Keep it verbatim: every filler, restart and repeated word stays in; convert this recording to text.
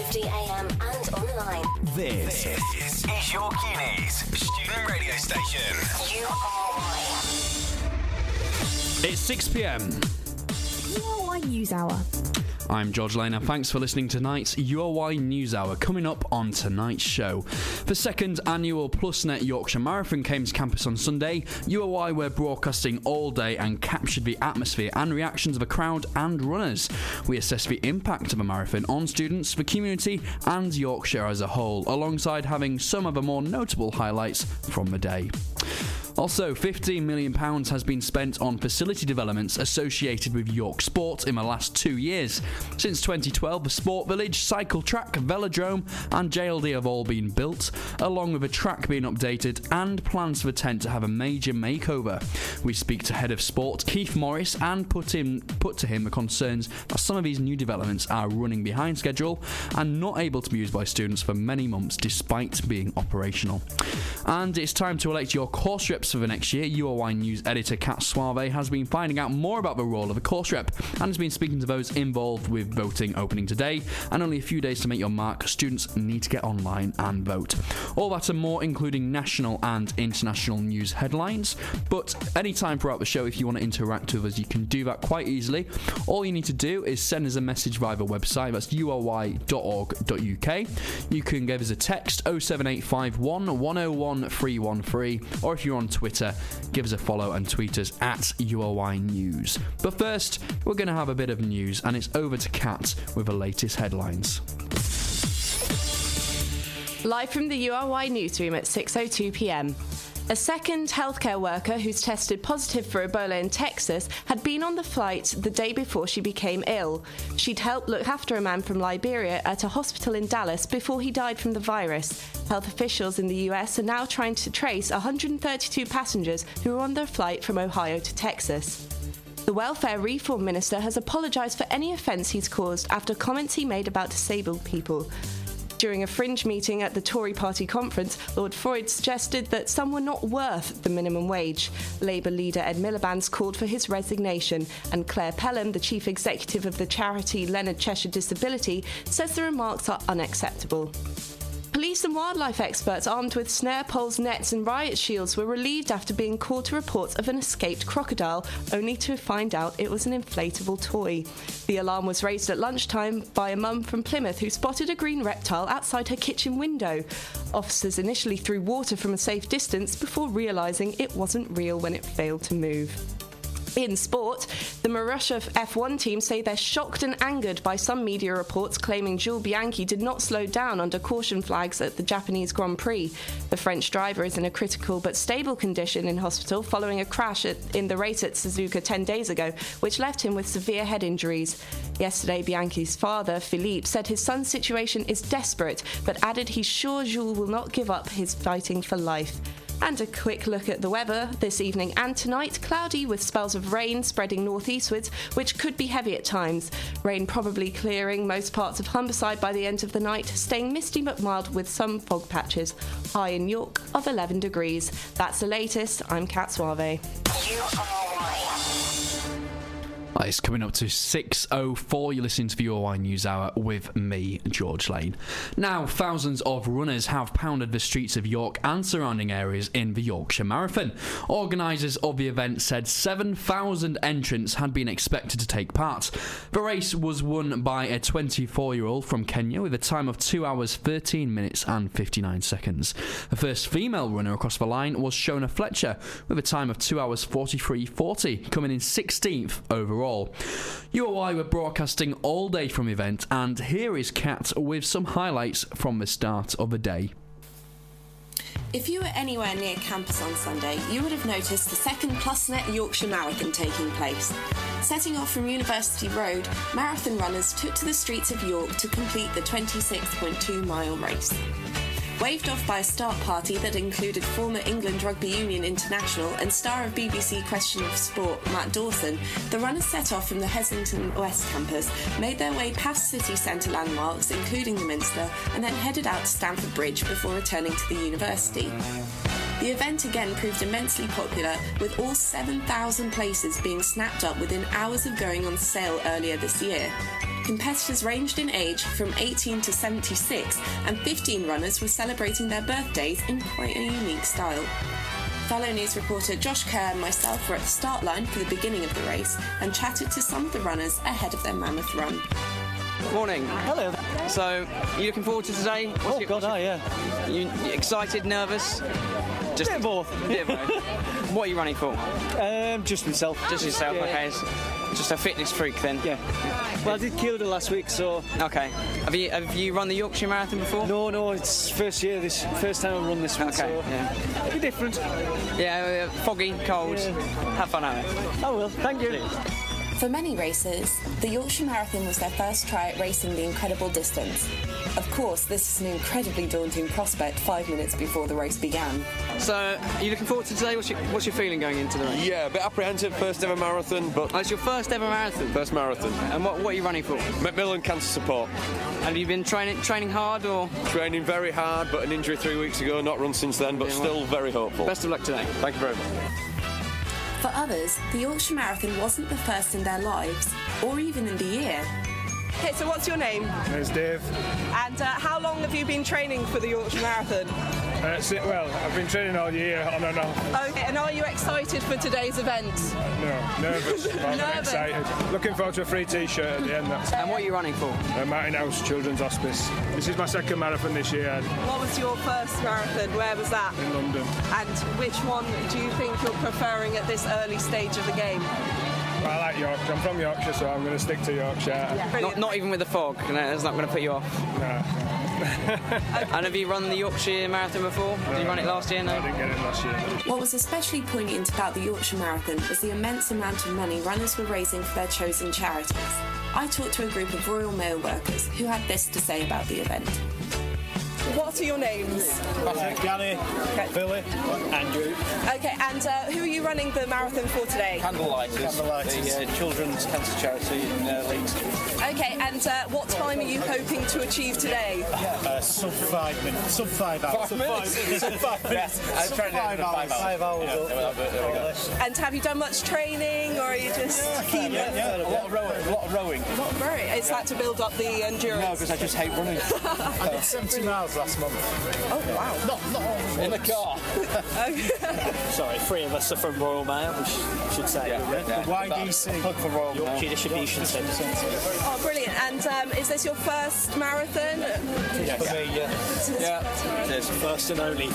fifty A M and online. This, this is York Uni's student radio station. U R Y. It's six p.m. U R Y News Hour. I'm George Lane, and thanks for listening to tonight's U R Y News Hour. Coming up on tonight's show, the second annual PlusNet Yorkshire Marathon came to campus on Sunday. U R Y were broadcasting all day and captured the atmosphere and reactions of the crowd and runners. We assessed the impact of a marathon on students, the community and Yorkshire as a whole, alongside having some of the more notable highlights from the day. Also, fifteen million pounds has been spent on facility developments associated with York Sport in the last two years. Since twenty twelve, the Sport Village, cycle track, velodrome and J L D have all been built, along with a track being updated and plans for the tent to have a major makeover. We speak to Head of Sport Keith Morris and put, him, put to him the concerns that some of these new developments are running behind schedule and not able to be used by students for many months despite being operational. And it's time to elect your course reps for the next year. U R Y News editor Kat Suave has been finding out more about the role of a course rep and has been speaking to those involved with voting opening today. And only a few days to make your mark, students need to get online and vote. All that and more, including national and international news headlines. But anytime throughout the show, if you want to interact with us, you can do that quite easily. All you need to do is send us a message via the website. That's u r y dot org dot u k. You can give us a text oh seven eight five one, one oh one, three one three, or if you're on Twitter, give us a follow and tweet us at U R Y News. But first, we're going to have a bit of news, and it's over to Kat with the latest headlines. Live from the U R Y newsroom at six oh two p.m. A second healthcare worker who's tested positive for Ebola in Texas had been on the flight the day before she became ill. She'd helped look after a man from Liberia at a hospital in Dallas before he died from the virus. Health officials in the U S are now trying to trace one hundred thirty-two passengers who were on their flight from Ohio to Texas. The Welfare Reform Minister has apologised for any offence he's caused after comments he made about disabled people. During a fringe meeting at the Tory party conference, Lord Freud suggested that some were not worth the minimum wage. Labour leader Ed Miliband's called for his resignation, and Claire Pelham, the chief executive of the charity Leonard Cheshire Disability, says the remarks are unacceptable. Police and wildlife experts armed with snare poles, nets and riot shields were relieved after being called to reports of an escaped crocodile, only to find out it was an inflatable toy. The alarm was raised at lunchtime by a mum from Plymouth who spotted a green reptile outside her kitchen window. Officers initially threw water from a safe distance before realising it wasn't real when it failed to move. In sport, the Marussia F one team say they're shocked and angered by some media reports claiming Jules Bianchi did not slow down under caution flags at the Japanese Grand Prix. The French driver is in a critical but stable condition in hospital following a crash at, in the race at Suzuka ten days ago, which left him with severe head injuries. Yesterday, Bianchi's father, Philippe, said his son's situation is desperate, but added he's sure Jules will not give up his fighting for life. And a quick look at the weather this evening and tonight. Cloudy with spells of rain spreading northeastwards, which could be heavy at times. Rain probably clearing most parts of Humberside by the end of the night, staying misty but mild with some fog patches. High in York of eleven degrees. That's the latest. I'm Kat Suave. U R Y. It's coming up to six oh four. You're listening to the U R Y News Hour with me, George Lane. Now, thousands of runners have pounded the streets of York and surrounding areas in the Yorkshire Marathon. Organisers of the event said seven thousand entrants had been expected to take part. The race was won by a twenty-four-year-old from Kenya with a time of two hours, thirteen minutes and fifty-nine seconds. The first female runner across the line was Shona Fletcher with a time of two hours, forty-three forty, coming in sixteenth overall. U R Y were broadcasting all day from the event, and here is Kat with some highlights from the start of the day. If you were anywhere near campus on Sunday, you would have noticed the second PlusNet Yorkshire Marathon taking place. Setting off from University Road, marathon runners took to the streets of York to complete the twenty-six point two mile race. Waved off by a start party that included former England Rugby Union international and star of B B C Question of Sport, Matt Dawson, the runners set off from the Heslington West campus, made their way past city centre landmarks, including the Minster, and then headed out to Stamford Bridge before returning to the university. The event again proved immensely popular, with all seven thousand places being snapped up within hours of going on sale earlier this year. competitors ranged in age from eighteen to seventy-six, and fifteen runners were celebrating their birthdays in quite a unique style. Fellow news reporter Josh Kerr and myself were at the start line for the beginning of the race and chatted to some of the runners ahead of their mammoth run. Morning. Hello. So, you looking forward to today? What's Oh, your- God, what's aye, your- yeah. You, you excited, nervous? Just Bit of both. Bit of both. What are you running for? Um, just myself. Just yourself, Yeah. okay. It's just a fitness freak then. Yeah. Well, I did Kilda last week, so... Okay. Have you have you run the Yorkshire Marathon before? No, no, it's first year, this first time I've run this one, Okay, so... yeah. It'll be different. Yeah, uh, foggy, cold. Yeah. Have fun at it. I will, thank you. For many racers, the Yorkshire Marathon was their first try at racing the incredible distance. Of course, this is an incredibly daunting prospect five minutes before the race began. So, are you looking forward to today? What's your, what's your feeling going into the race? Yeah, a bit apprehensive, first ever marathon, but Oh, it's your first ever marathon. first marathon. And what, what are you running for? Macmillan Cancer Support. Have you been training training hard or? Training very hard, but an injury three weeks ago, not run since then, but Yeah, well, still very hopeful. Best of luck today. Thank you very much. For others, the Yorkshire Marathon wasn't the first in their lives, or even in the year. Okay, so what's your name? It's Dave. And uh, how long have you been training for the Yorkshire Marathon? Uh, si- well, I've been training all year, on and off. Okay, and are you excited for today's event? No, nervous, rather than Nervous. excited. Looking forward to a free T-shirt at the end. That's And what are you running for? uh, Martin House Children's Hospice. This is my second marathon this year What was your first marathon? Where was that? in London. And which one do you think you're preferring at this early stage of the game? But I like Yorkshire. I'm from Yorkshire, so I'm going to stick to Yorkshire. Not, not even with the fog. No, that's not going to put you off. Nah, And have you run the Yorkshire Marathon before? Did you run it last year? I No. didn't get it last year. What was especially poignant about the Yorkshire Marathon was the immense amount of money runners were raising for their chosen charities. I talked to a group of Royal Mail workers who had this to say about the event. What are your names? Gary, Billy, Andrew. Okay, and uh, who are you running the marathon for today? Candlelighters. Candlelighters. The uh, Children's Cancer Charity in uh, Leeds. Okay, and uh, what time are you hoping to achieve today? Uh, sub five minutes. Sub five hours. Five minutes? Sub five minutes. Yeah, I'm trying to five hours. Five hours. Yeah, there we go. And have you done much training, or are you just keen? Yeah, yeah, a lot of rowing. A lot of rowing. Not very. Is that to build up the endurance? No, because I just hate running. I did seventy miles last month. Oh, wow. Not, not all in the car. Sorry, three of us are from Royal Mail, we sh- should say. Yeah, yeah. The Y D C. Plug for Royal Mail. Yorkshire Distribution Centre. Oh, brilliant. And um, is this your first marathon? Yes. For me, yeah. Yeah. It's first and only.